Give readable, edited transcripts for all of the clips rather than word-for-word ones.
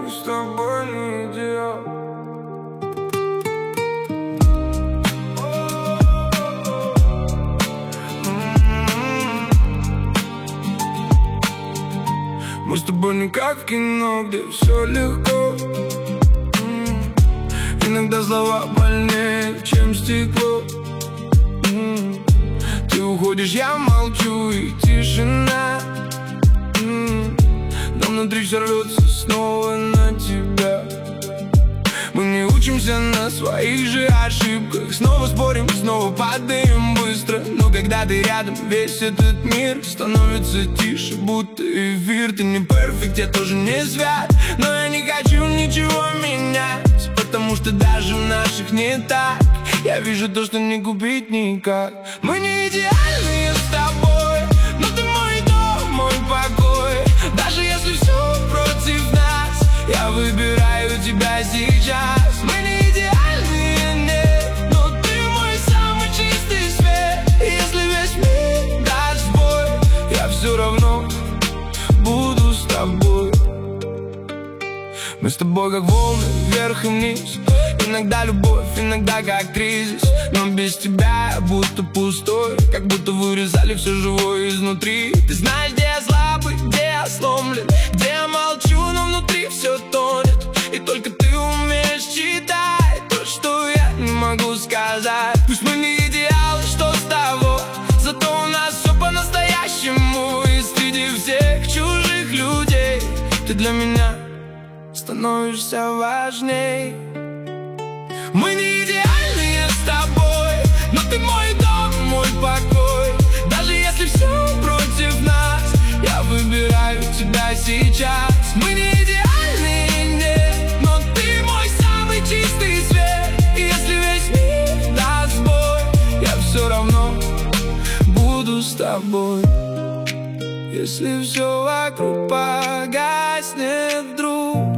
Мы с тобой не идеал. Мы с тобой не как в кино, где все легко. Иногда слова больнее, чем стекло. Ты уходишь, я молчу, и тишина. Но внутри все рвется снова на тебя. Мы не учимся на своих же ошибках. Снова спорим, снова падаем быстро. Но когда ты рядом, весь этот мир становится тише, будто эфир. Ты не перфект, я тоже не свят, но я не хочу ничего менять, потому что даже в наших не так. Я вижу то, что не купить никак. Мы не идеальные с тобой, но ты мой дом, мой покой. Даже если все против нас, я выбираю тебя сейчас. Мы не идеальные, нет, но ты мой самый чистый свет. И если весь мир даст сбой, я все равно буду с тобой. Мы с тобой как волны, вверх и вниз. Иногда любовь, иногда как кризис. Но без тебя я будто пустой, как будто вырезали все живое изнутри. Ты знаешь, где я слабый, где я сломлен, где я молчу, но внутри все тонет. И только ты умеешь читать то, что я не могу сказать. Пусть мы не идеалы, что с того, зато у нас все по-настоящему. И среди всех чужих людей ты для меня становишься важней. Мы не идеальные с тобой, но ты мой дом, мой покой. Даже если все против нас, я выбираю тебя сейчас. Мы не идеальные, нет, но ты мой самый чистый свет. И если весь мир даст сбой, я все равно буду с тобой. Если все вокруг погаснет вдруг,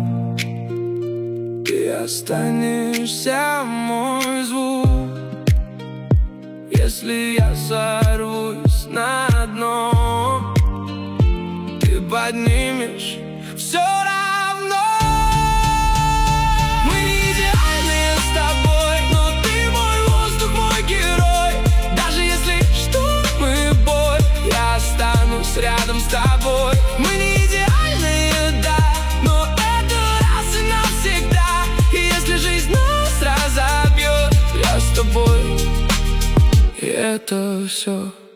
ты останешься мой звук. Если я сорвусь на дно, ты поднимешь все равно. Мы не идеальные с тобой, но ты мой воздух, мой герой. Даже если штурм и боль, я останусь рядом с тобой. Мы не идеальные, да, но это раз и навсегда. И если жизнь нас разобьет, я с тобой, и это все.